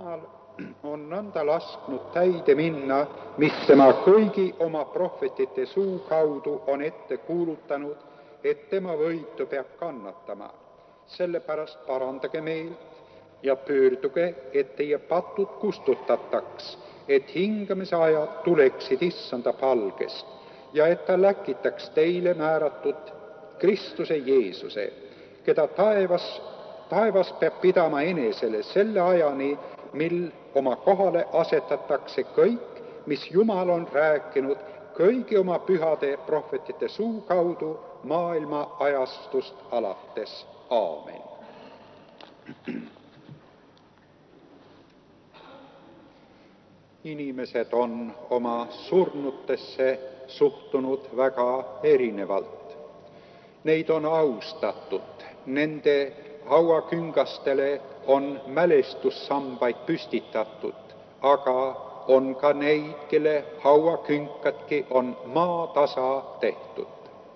Jumal on nõnda lasknud täide minna, mis tema kõigi oma prohvetite suu kaudu on ette kuulutanud, et tema võitu peab kannatama. Sellepärast parandage meelt ja pöörduge, et teie patud kustutataks, et hingamise ajad tuleksid issanda palgest ja et ta läkitaks teile määratud Kristuse Jeesuse, keda taevas peab pidama enesele selle ajani, mil oma kohale asetatakse kõik, mis Jumal on rääkinud kõigi oma pühade prohvetite suu kaudu maailma ajastust alates. Aamen. Inimesed on oma surnutesse suhtunud väga erinevalt. Neid on austatud, nende hauaküngastele on mälestussambaid püstitatud, aga on ka neid, kelle hauakünkadki on maatasa tehtud.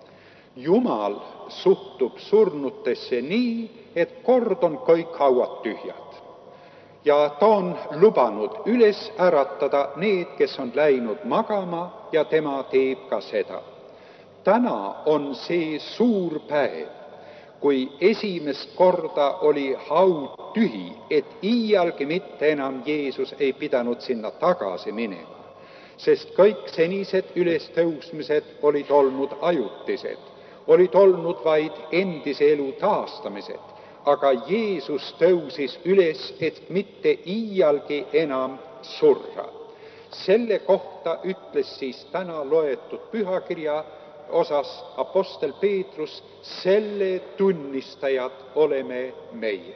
Jumal suhtub surnutesse nii, et kord on kõik hauad tühjad. Ja ta on lubanud üles äratada need, kes on läinud magama, ja tema teeb ka seda. Täna on see suur päev, kui esimest korda oli haud tühi, et iialgi mitte enam Jeesus ei pidanud sinna tagasi minema, sest kõik senised ülestõusmised olid olnud ajutised, olid olnud vaid endise elu taastamised, aga Jeesus tõusis üles, et mitte iialgi enam surra. Selle kohta ütles siis täna loetud pühakirja osas apostel Peetrus, selle tunnistajad oleme meie.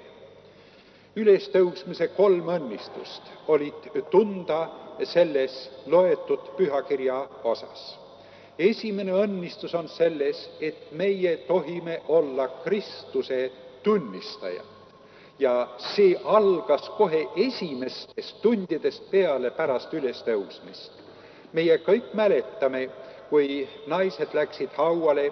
Ülestõusmise 3 õnnistust olid tunda selles loetud pühakirja osas. Esimene õnnistus on selles, et meie tohime olla Kristuse tunnistajad. Ja see algas kohe esimestest tundidest peale pärast ülestõusmist. Meie kõik mäletame, kui naised läksid hauale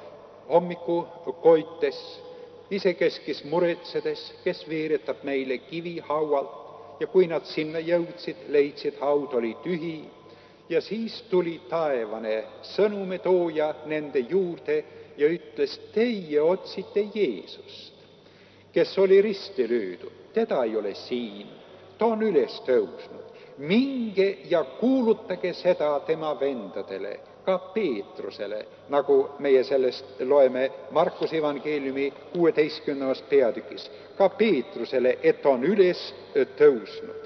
hommikukoites, isekeskis muretsedes, kes veeretab meile kivi haualt, ja kui nad sinna jõudsid, leidsid, haud oli tühi, ja siis tuli taevane sõnumitooja nende juurde ja ütles, teie otsite Jeesust, kes oli risti löödud, teda ei ole siin, ta on üles tõusnud. Minge ja kuulutage seda tema vendadele, ka Peetrusele, nagu meie sellest loeme Markuse evangeeliumi 16. peatükis, ka Peetrusele, et on üles tõusnud.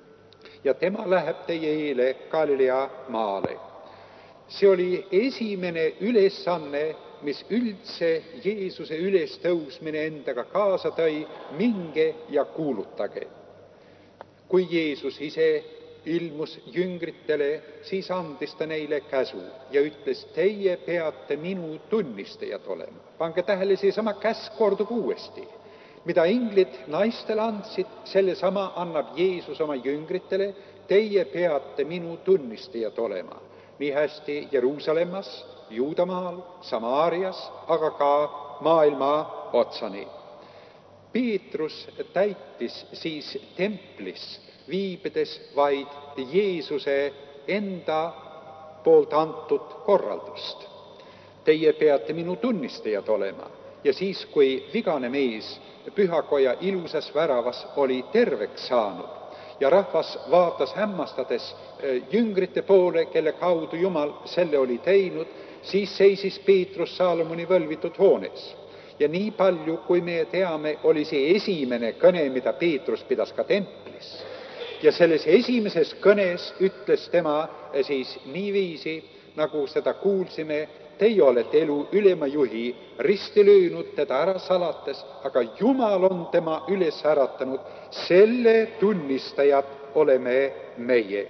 Ja tema läheb teie eele Galilea maale. See oli esimene ülesanne, mis üldse Jeesuse ülestõusmine endaga kaasa tõi, minge ja kuulutage. Kui Jeesus ise ilmus jüngritele, siis andis ta neile käsu ja ütles, teie peate minu tunnistajad olema. Pange tähele, seesama käsk kordub uuesti. Mida inglid naistele andsid, sellesama annab Jeesus oma jüngritele, teie peate minu tunnistajad olema. Nii hästi Jeruusalemmas, Juudamaal, Samaarias, aga ka maailma otsani. Peetrus täitis siis templis viibides vaid Jeesuse enda poolt antud korraldust. Teie peate minu tunnistajad olema. Ja siis, kui vigane mees pühakoja ilusas väravas oli terveks saanud ja rahvas vaatas hämmastades jüngrite poole, kelle kaudu Jumal selle oli teinud, siis seisis Peetrus Saalomoni võlvitud hoones. Ja nii palju, kui me teame, oli see esimene kõne, mida Peetrus pidas ka templis. Ja selles esimeses kõnes ütles tema siis niiviisi, nagu seda kuulsime, teie olete elu ülema juhi risti löönud, teda ära salates, aga Jumal on tema üles äratanud, selle tunnistajad oleme meie.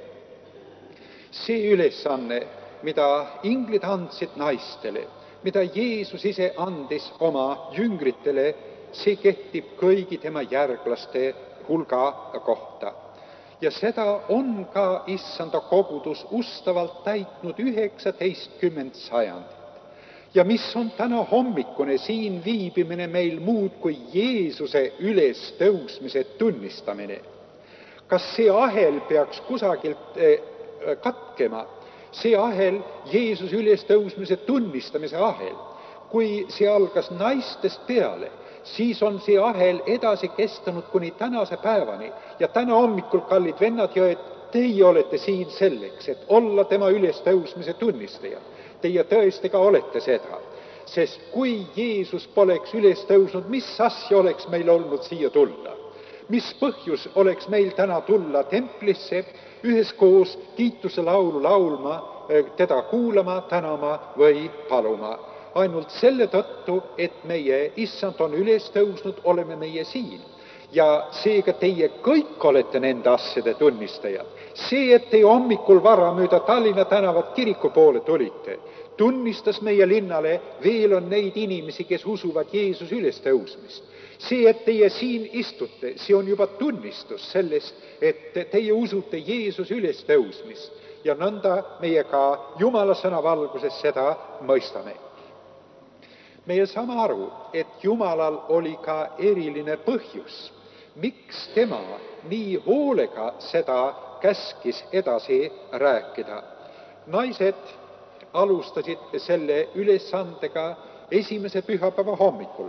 See ülesanne, mida inglid andsid naistele, mida Jeesus ise andis oma jüngritele, see kehtib kõigi tema järglaste hulga kohta. Ja seda on ka issanda kogudus ustavalt täitnud 19 sajandit. Ja mis on täna hommikune siin viibimine meil muud kui Jeesuse ülestõusmise tunnistamine. Kas see ahel peaks kusagilt katkema? See ahel, Jeesuse ülestõusmise tunnistamise ahel, kui see algas naistest peale, siis on see ahel edasi kestanud kuni tänase päevani. Ja täna hommikul, kallid vennad ja õed, teie olete siin selleks, et olla tema ülestõusmise tunnistaja. Teie tõesti ka olete seda. Sest kui Jeesus poleks üles tõusnud, mis asja oleks meil olnud siia tulla? Mis põhjus oleks meil täna tulla templisse üheskoos kiituse laulu laulma, teda kuulama, tänama või paluma? Ainult selle tõttu, et meie issand on üles tõusnud, oleme meie siin. Ja seega teie kõik olete nende asjade tunnistajad. See, et te hommikul vara mööda Tallinna tänavat kiriku poole tulite, tunnistas meie linnale, veel on neid inimesi, kes usuvad Jeesus ülestõusmist. See, et teie siin istute, see on juba tunnistus sellest, et teie usute Jeesus ülestõusmist. Ja nõnda meie ka Jumala sõna valguses seda mõistame. Meie saame aru, et Jumalal oli ka eriline põhjus, miks tema nii hoolega seda käskis edasi rääkida. Naised alustasid selle ülesandega esimese pühapäeva hommikul.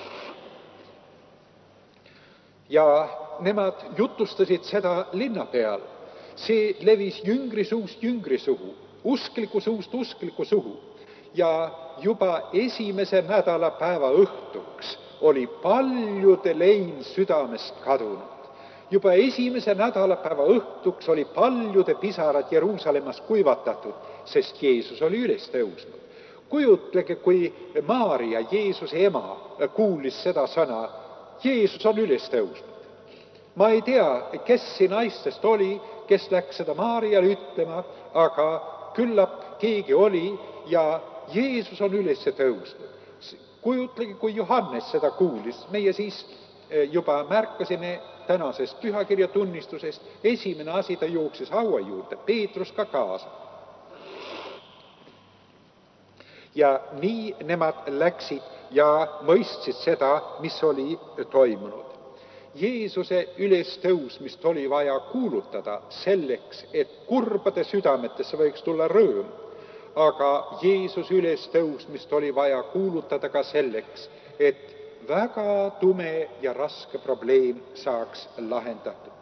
Ja nemad jutustasid seda linna peal. See levis jüngri suust jüngri suhu, uskliku suust uskliku suhu. Ja juba esimese nädalapäeva õhtuks oli paljude lein südamest kadunud. Juba esimese nädalapäeva õhtuks oli paljude pisarad Jeruusalemmas kuivatatud, sest Jeesus oli üles tõusnud. Kujutlege, kui Maarja, Jeesuse ema, kuulis seda sõna, Jeesus on üles tõusnud. Ma ei tea, kes siin naistest oli, kes läks seda Maarjale ütlema, aga küllap keegi oli ja Jeesus on üles tõusnud. Kujutlege, kui Johannes seda kuulis. Meie siis juba märkasime tänasest pühakirja tunnistusest. Esimene asi, ta jooksis haua juurde, Peetrus ka kaasa. Ja nii nemad läksid ja mõistsid seda, mis oli toimunud. Jeesuse ülestõusmist oli vaja kuulutada selleks, et kurbade südametesse võiks tulla rõõm. Aga Jeesuse ülestõusmist oli vaja kuulutada ka selleks, et väga tume ja raske probleem saaks lahendatud.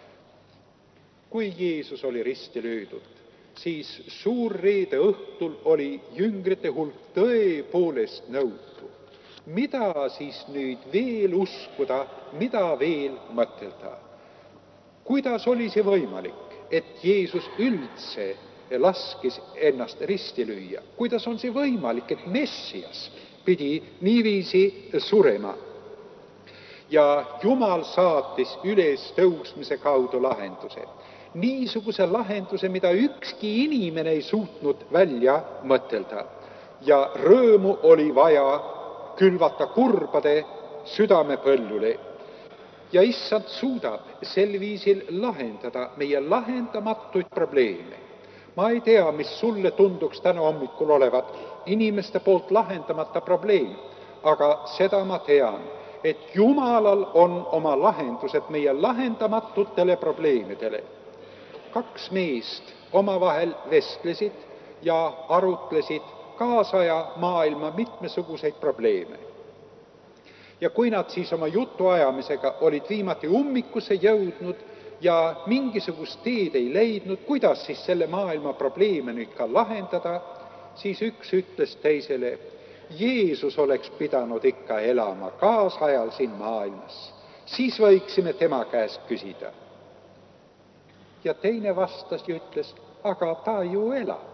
Kui Jeesus oli risti löödud, siis suurreede õhtul oli jüngrite hulk tõepoolest nõutu. Mida siis nüüd veel uskuda, mida veel mõtelda? Kuidas oli see võimalik, et Jeesus üldse laskis ennast risti lüüa? Kuidas on see võimalik, et Messias pidi niiviisi surema? Ja Jumal saatis ülestõusmise kaudu lahenduse. Niisuguse lahenduse, mida ükski inimene ei suutnud välja mõtelda. Ja rõõmu oli vaja külvata kurbade südamepõllule. Ja issand suudab sel viisil lahendada meie lahendamatuid probleeme. Ma ei tea, mis sulle tunduks täna hommikul olevat inimeste poolt lahendamata probleem, aga seda ma tean, et Jumalal on oma lahendused meie lahendamatutele probleemidele. 2 meest omavahel vestlesid ja arutlesid kaasaja maailma mitmesuguseid probleeme. Ja kui nad siis oma jutuajamisega olid viimati ummikusse jõudnud ja mingisugust teed ei leidnud, kuidas siis selle maailma probleeme nüüd ka lahendada, siis üks ütles teisele, Jeesus oleks pidanud ikka elama kaasajal siin maailmas, siis võiksime tema käest küsida. Ja teine vastas ja ütles, aga ta ju elab.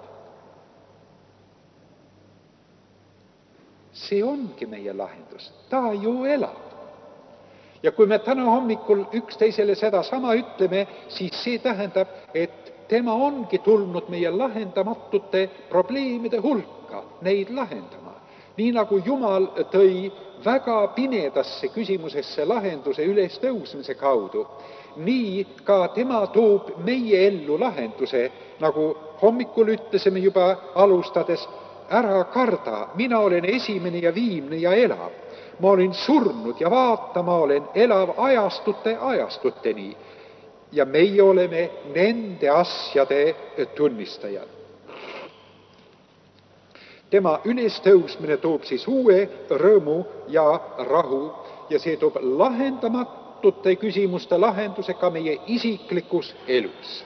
See ongi meie lahendus, ta ju elab. Ja kui me täna hommikul üksteisele seda sama ütleme, siis see tähendab, et tema ongi tulnud meie lahendamatute probleemide hulka, neid lahendama. Nii nagu Jumal tõi väga pimedasse küsimusesse lahenduse ülestõusmise kaudu, nii ka tema toob meie ellu lahenduse, nagu hommikul ütlesime juba alustades, ära karda, mina olen esimene ja viimne ja elav. Ma olen surnud ja vaata, ma olen elav ajastuteni. ja meie oleme nende asjade tunnistajad. Tema ülestõusmine toob siis uue rõõmu ja rahu ja see toob lahendamatute küsimuste lahenduse ka meie isiklikus elus.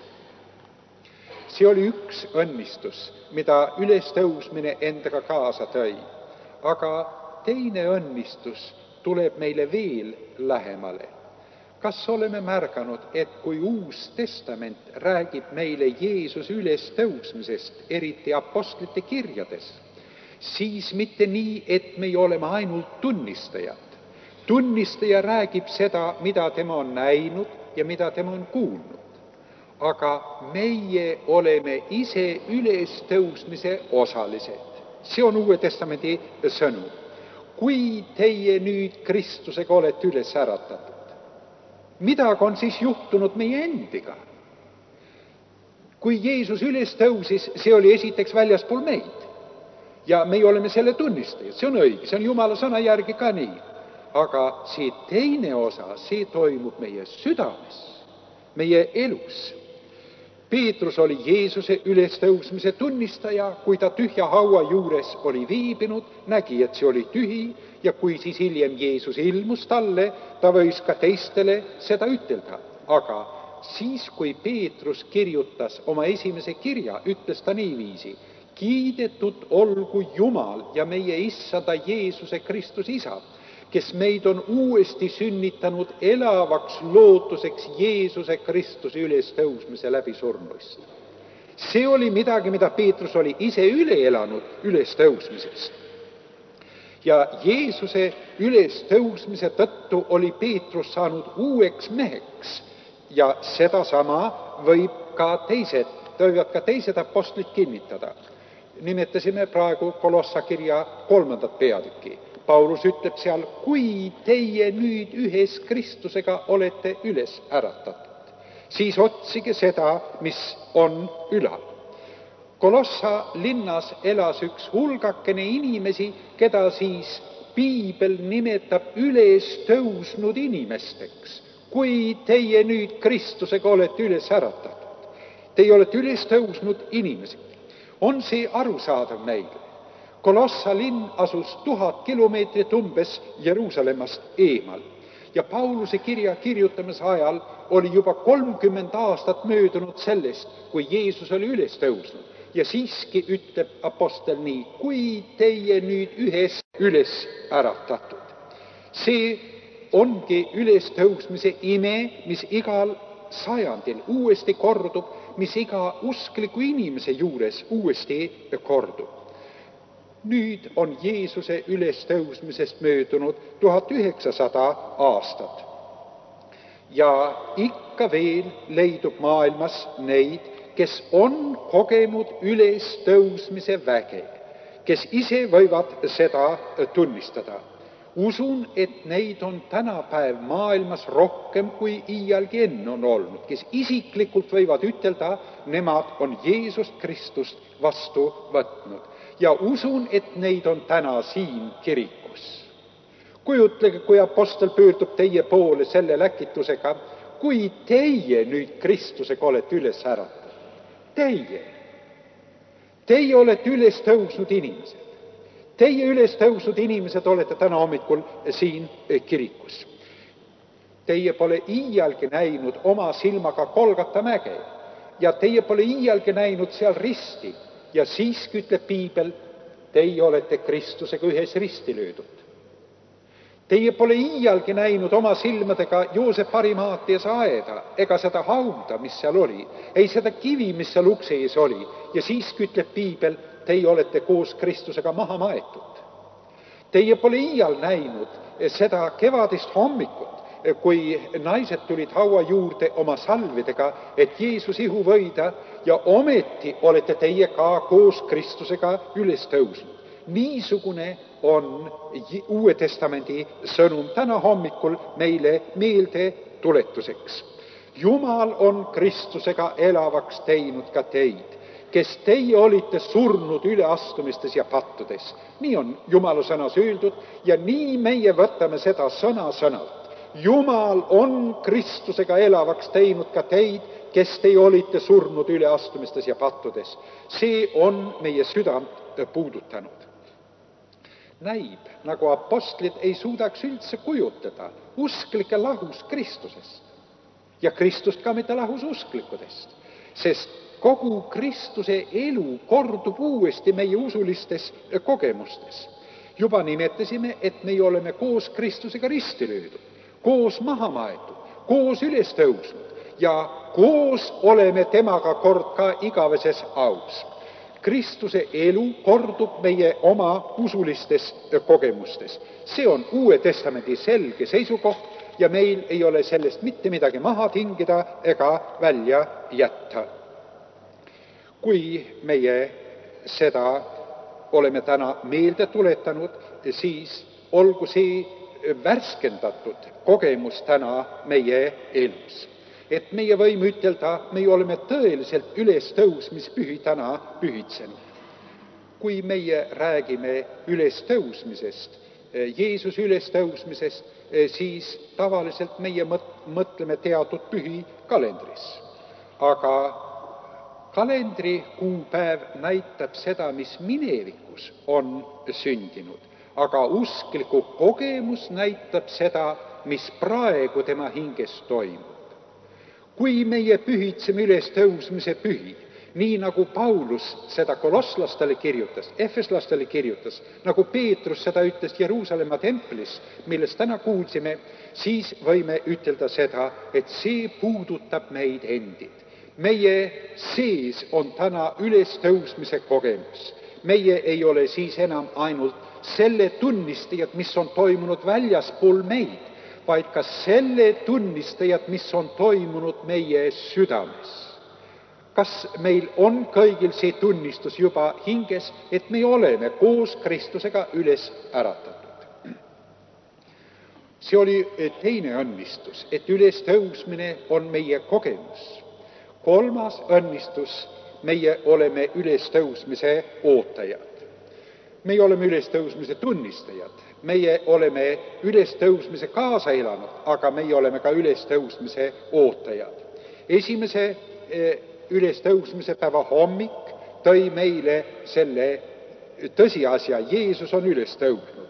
See oli üks õnnistus, mida ülestõusmine endaga kaasa tõi. Aga teine õnnistus tuleb meile veel lähemale. Kas oleme märganud, et kui Uus Testament räägib meile Jeesuse ülestõusmisest, eriti apostlite kirjades, siis mitte nii, et me oleme ainult tunnistajad. Tunnistaja räägib seda, mida tema on näinud ja mida tema on kuulnud. Aga meie oleme ise ülestõusmise osalised. See on Uue Testamendi sõnum. Kui teie nüüd Kristusega olete üles äratatud, midagi on siis juhtunud meie endiga? Kui Jeesus üles tõusis, see oli esiteks väljaspool meid. Ja me oleme selle tunnistajad, see on õige, see on Jumala sõna järgi ka nii. Aga see teine osa, see toimub meie südames, meie elus. Peetrus oli Jeesuse ülestõusmise tunnistaja, kui ta tühja haua juures oli viibinud, nägi, et see oli tühi, ja kui siis hiljem Jeesus ilmus talle, ta võis ka teistele seda ütelda. Aga siis, kui Peetrus kirjutas oma esimese kirja, ütles ta niiviisi: kiidetud olgu Jumal ja meie Issanda Jeesuse Kristus Isa, kes meid on uuesti sünnitanud elavaks lootuseks Jeesuse Kristuse ülestõusmise läbi surnuist. See oli midagi, mida Peetrus oli ise üle elanud ülestõusmisest. Ja Jeesuse ülestõusmise tõttu oli Peetrus saanud uueks meheks. Ja sedasama võivad ka teised apostlid kinnitada. Nimetasime praegu Kolossa kirja 3. peatüki. Paulus ütleb seal, kui teie nüüd ühes Kristusega olete üles äratatud, siis otsige seda, mis on ülal. Kolossa linnas elas üks hulgakene inimesi, keda siis Piibel nimetab üles tõusnud inimesteks. Kui teie nüüd Kristusega olete üles äratatud, teie olete üles tõusnud inimesed. On see arusaadav meile? Kolossa linn asus 1000 kilomeetrit umbes Jeruusalemmast eemal. Ja Pauluse kirja kirjutamise ajal oli juba 30 aastat möödunud sellest, kui Jeesus oli üles tõusnud. Ja siiski ütleb apostel nii, kui teie nüüd üles äratatud. See ongi ülestõusmise ime, mis igal sajandil uuesti kordub, mis iga uskliku inimese juures uuesti kordub. Nüüd on Jeesuse ülestõusmisest möödunud 1900 aastat. Ja ikka veel leidub maailmas neid, kes on kogenud ülestõusmise väge, kes ise võivad seda tunnistada. Usun, et neid on tänapäev maailmas rohkem kui iialgi enne on olnud, kes isiklikult võivad ütelda, nemad on Jeesust Kristust vastu võtnud. Ja usun, et neid on täna siin kirikus. Kujutlege, kui apostel pöördub teie poole selle läkitusega, kui teie nüüd Kristusega olete üles äratatud. Teie olete üles tõusnud inimesed. Teie üles tõusnud inimesed olete täna hommikul siin kirikus. Teie pole iialgi näinud oma silmaga Golgata mäge ja teie pole iialgi näinud seal risti. Ja siiski ütleb Piibel, teie olete Kristusega ühes risti löödud. Teie pole iialgi näinud oma silmadega Joosep Arimaatias aeda ega seda hauda, mis seal oli, ei seda kivi, mis seal ukse ees oli. Ja siiski ütleb Piibel, teie olete koos Kristusega maha maetud. Teie pole iial näinud seda kevadist hommikut, kui naised tulid haua juurde oma salvidega, et Jeesus ihu võida, ja ometi olete teie ka koos Kristusega üles tõusnud. Niisugune on Uue Testamendi sõnum täna hommikul meile meelde tuletuseks. Jumal on Kristusega elavaks teinud ka teid, kes teie olite surnud üleastumistes ja pattudes. Nii on Jumala sõnas öeldud ja nii meie võtame seda sõna-sõnalt. Jumal on Kristusega elavaks teinud ka teid, kes te olite surnud üleastumistes ja pattudes. See on meie südant puudutanud. Näib, nagu apostlid ei suudaks üldse kujutada usklike lahus Kristusest ja Kristust ka mitte lahus usklikudest, sest kogu Kristuse elu kordub uuesti meie usulistes kogemustes. Juba nimetasime, et me oleme koos Kristusega risti löödud, koos maha maetud, koos üles tõusnud ja koos oleme temaga kord ka igaveses aus. Kristuse elu kordub meie oma usulistes kogemustes. See on Uue Testamendi selge seisukoht ja meil ei ole sellest mitte midagi maha tingida ega välja jätta. Kui meie seda oleme täna meelde tuletanud, siis olgu see värskendatud kogemus täna meie elus. Et meie võime ütelda, me oleme tõeliselt ülestõusmispühi täna pühitsenud. Kui meie räägime ülestõusmisest, Jeesuse ülestõusmisest, siis tavaliselt meie mõtleme teatud pühi kalendris. Aga kalendri kuupäev näitab seda, mis minevikus on sündinud. Aga uskliku kogemus näitab seda, mis praegu tema hinges toimub. Kui meie pühitseme ülestõusmise pühi, nii nagu Paulus seda kolosslastele kirjutas, efeslastele kirjutas, nagu Peetrus seda ütles Jeruusalemma templis, millest täna kuulsime, siis võime ütelda seda, et see puudutab meid endid. Meie sees on täna ülestõusmise kogemus. Meie ei ole siis enam ainult selle tunnistajad, mis on toimunud väljaspool meid, vaid ka selle tunnistajad, mis on toimunud meie südames. Kas meil on kõigil see tunnistus juba hinges, et me oleme koos Kristusega üles äratatud? See oli teine õnnistus, et ülestõusmine on meie kogemus. Kolmas õnnistus, meie oleme ülestõusmise ootajad. Meie oleme ülestõusmise tunnistajad. Meie oleme ülestõusmise kaasa elanud, aga meie oleme ka ülestõusmise ootajad. Esimese ülestõusmise päeva hommik tõi meile selle tõsiasja, Jeesus on ülestõusnud.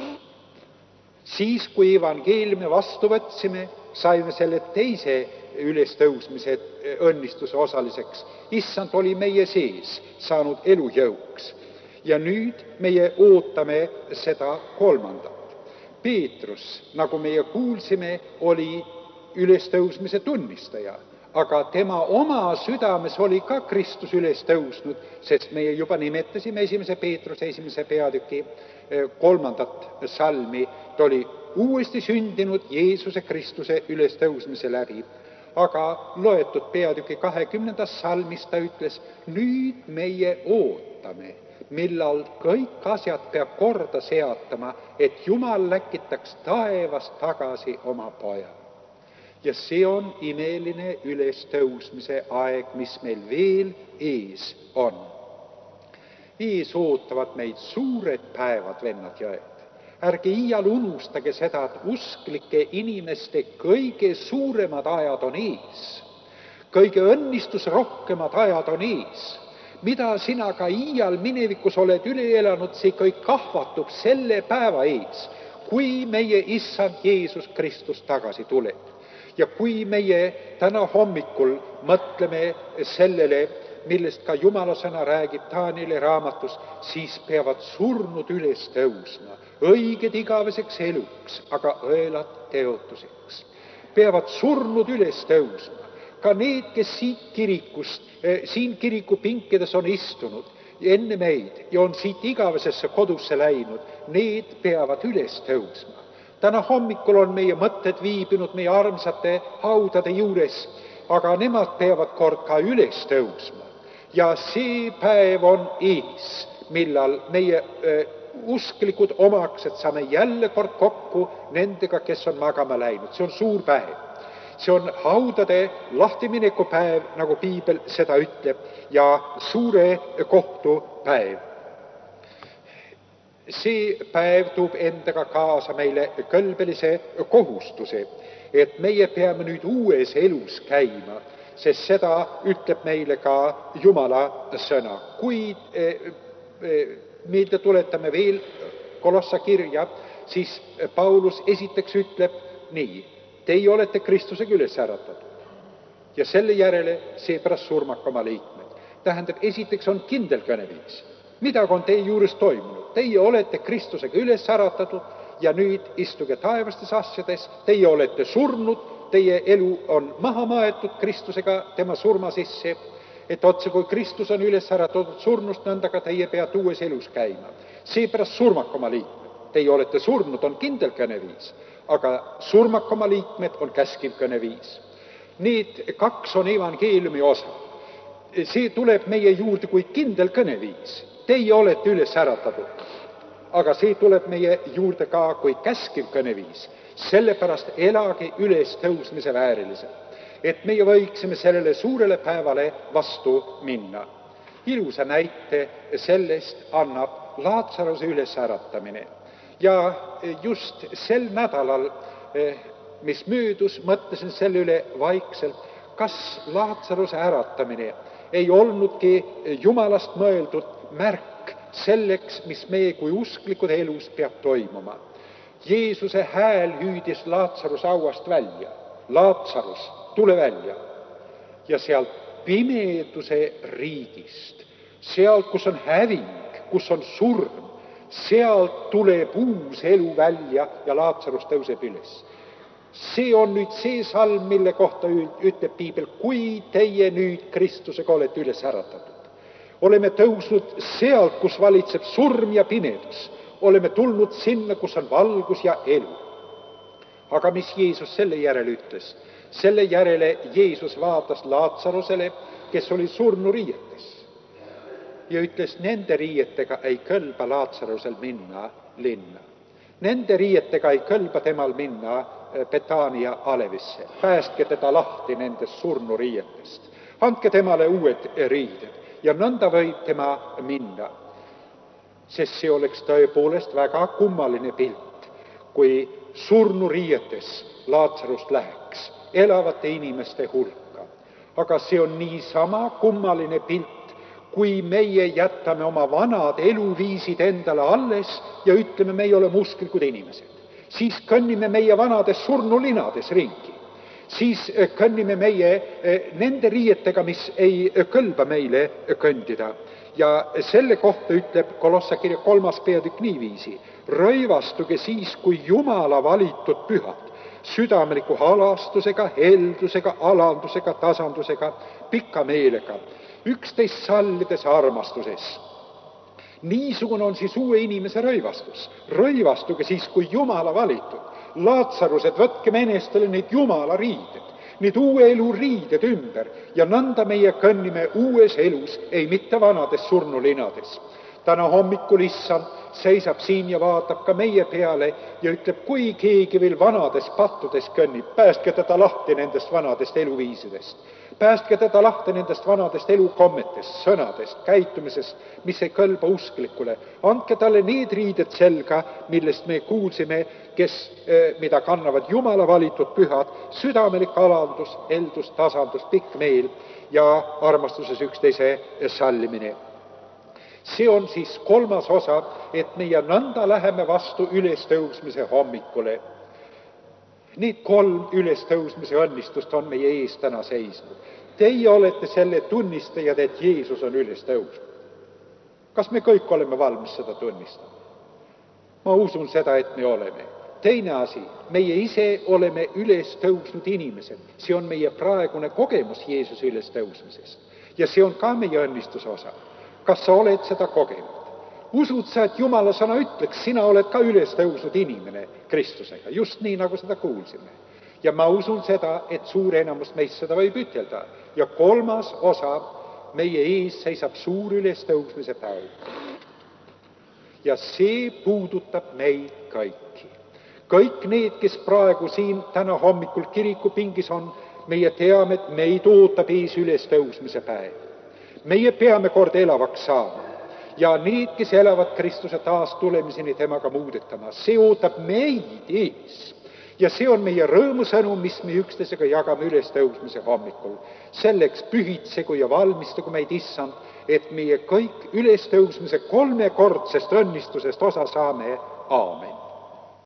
Siis, kui evangeeliumi vastu võtsime, saime selle teise ülestõusmise õnnistuse osaliseks. Issand oli meie sees saanud elujõuks. Ja nüüd meie ootame seda kolmandat. Peetrus, nagu meie kuulsime, oli ülestõusmise tunnistaja, aga tema oma südames oli ka Kristus ülestõusnud, sest meie juba nimetasime 1. Peetruse 1. peatüki 3. salmi, ta oli uuesti sündinud Jeesuse Kristuse ülestõusmise läbi. Aga loetud peatüki 20. salmis ta ütles, nüüd meie ootame, millal kõik asjad peab korda seatama, et Jumal läkitaks taevast tagasi oma poja. Ja see on imeline ülestõusmise aeg, mis meil veel ees on. Ees ootavad meid suured päevad, vennad ja õed. Ärge iial unustage seda, et usklike inimeste kõige suuremad ajad on ees. Kõige õnnistusrohkemad ajad on ees. Mida sina ka iial minevikus oled üle elanud, see kõik kahvatub selle päeva ees, kui meie Issand Jeesus Kristus tagasi tuleb. Ja kui meie täna hommikul mõtleme sellele, millest ka Jumala sõna räägib Danieli raamatus, siis peavad surnud üles tõusma, õiged igaveseks eluks, aga õelad teotuseks. Peavad surnud üles tõusma. Ka need, kes siin kiriku pinkides on istunud enne meid ja on siit igavesesse kodusse läinud, need peavad üles tõusma. Täna hommikul on meie mõtted viibinud meie armsate haudade juures, aga nemad peavad kord ka üles tõusma. Ja see päev on ees, millal meie usklikud omaksed saame jälle kord kokku nendega, kes on magama läinud. See on suur päev. See on haudade lahtimineku päev, nagu piibel seda ütleb, ja suure kohtu päev. see päev toob endaga kaasa meile kõlbelise kohustuse, et meie peame nüüd uues elus käima, sest seda ütleb meile ka Jumala sõna. Kui meelde tuletame veel Kolossa kirja, siis Paulus esiteks ütleb nii: teie olete Kristusega üles äratatud ja selle järele seepärast surmake oma liikmed. Tähendab, esiteks on kindel kõneviis. Midagi on teie juures toimunud. Teie olete Kristusega üles äratatud ja nüüd istuge taevastes asjades. Teie olete surnud, teie elu on maha maetud Kristusega tema surma sisse, et otse kui Kristus on üles äratatud surnust, nõnda ka teie peate uues elus käima. Seepärast surmake oma liikmed. Teie olete surnud, on kindel kõneviis, aga surmake oma liikmed on käskiv kõneviis. Need kaks on evangeeliumi osa. See tuleb meie juurde kui kindel kõneviis. Teie olete üles äratatud, aga see tuleb meie juurde ka kui käskiv kõneviis. Sellepärast elage üles tõusmise vääriliselt, et meie võiksime sellele suurele päevale vastu minna. Ilusa näite sellest annab Laatsaruse üles äratamine. Ja just sel nädalal, mis möödus, mõtlesin selle üle vaikselt, kas Laatsaruse äratamine ei olnudki Jumalast mõeldud märk selleks, mis meie kui usklikud elus peab toimuma. Jeesuse hääl hüüdis Laatsaruse hauast välja. Laatsarus, tule välja. Ja sealt pimeduse riigist, sealt, kus on häving, kus on surm, sealt tuleb uus elu välja ja Laatsarus tõuseb üles. See on nüüd see salm, mille kohta ütleb Piibel: kui teie nüüd Kristusega olete üles äratatud, oleme tõusnud sealt, kus valitseb surm ja pimedus, oleme tulnud sinna, kus on valgus ja elu. Aga mis Jeesus selle järele ütles? Selle järele Jeesus vaatas Laatsarusele, kes oli surnuriietes, ja ütles: nende riietega ei kõlba Laatsarusel minna linna. Nende riietega ei kõlba temal minna Betania alevisse. Päästke teda lahti nendest surnuriietest. Andke temale uued riided ja nõnda võib tema minna. Sest see oleks tõepoolest väga kummaline pilt, kui surnuriietes Laatsarust läheks elavate inimeste hulka. Aga see on niisama kummaline pilt, kui meie jätame oma vanad eluviisid endale alles ja ütleme, meie oleme usklikud inimesed. Siis kõnnime meie vanades surnulinades ringi. Siis kõnnime meie nende riietega, mis ei kõlba meile kõndida. Ja selle kohta ütleb Kolossa kirja 3. peatükk niiviisi: rõivastuge siis, kui Jumala valitud pühad, südameliku halastusega, heldusega, alandusega, tasandusega, pika meelega, üksteist sallides armastuses. Niisugune on siis uue inimese rõivastus. Rõivastuge siis, kui Jumala valitud. Laatsarused, võtke menestele need Jumala riided, need uue elu riided ümber ja nõnda meie kõnnime uues elus, ei mitte vanades surnulinades. Täna hommikul Issand seisab siin ja vaatab ka meie peale ja ütleb, kui keegi veel vanades pattudes kõnnib, päästke teda lahti nendest vanadest eluviisidest. Päästke teda lahti nendest vanadest elukommetest, sõnadest, käitumisest, mis ei kõlba usklikule. Andke talle need riided selga, millest me kuulsime, mida kannavad Jumala valitud pühad, südamelik alandus, heldus, tasandus, pikk meel ja armastuses üksteise sallimine. See on siis 3. osa, et meie nõnda läheme vastu ülestõusmise hommikule. Need 3 ülestõusmise õnnistust on meie ees täna seisnud. Teie olete selle tunnistajad, et Jeesus on üles tõusnud. Kas me kõik oleme valmis seda tunnistama? Ma usun seda, et me oleme. Teine asi, meie ise oleme üles tõusnud inimesed. See on meie praegune kogemus Jeesuse üles tõusmisest. Ja see on ka meie õnnistuse osa. Kas sa oled seda kogenud? Usud sa, et Jumala sõna ütleks, sina oled ka üles tõusnud inimene Kristusega, just nii, nagu seda kuulsime. Ja ma usun seda, et suur enamus meist seda võib ütelda. Ja 3. osa, meie ees seisab suur ülestõusmise päev. Ja see puudutab meid kõiki. Kõik need, kes praegu siin täna hommikul kirikupingis on, meie teame, et meid ootab ees ülestõusmise päev. Meie peame kord elavaks saama ja need, kes elavad Kristuse taastulemiseni temaga muudetama. See ootab meid ees. Ja see on meie rõõmusõnum, mis me üksteisega jagame ülestõusmise hommikul. Selleks pühitsegu ja valmistagu meid Issand, et meie kõik ülestõusmise 3-kordsest õnnistusest osa saame. Aamen.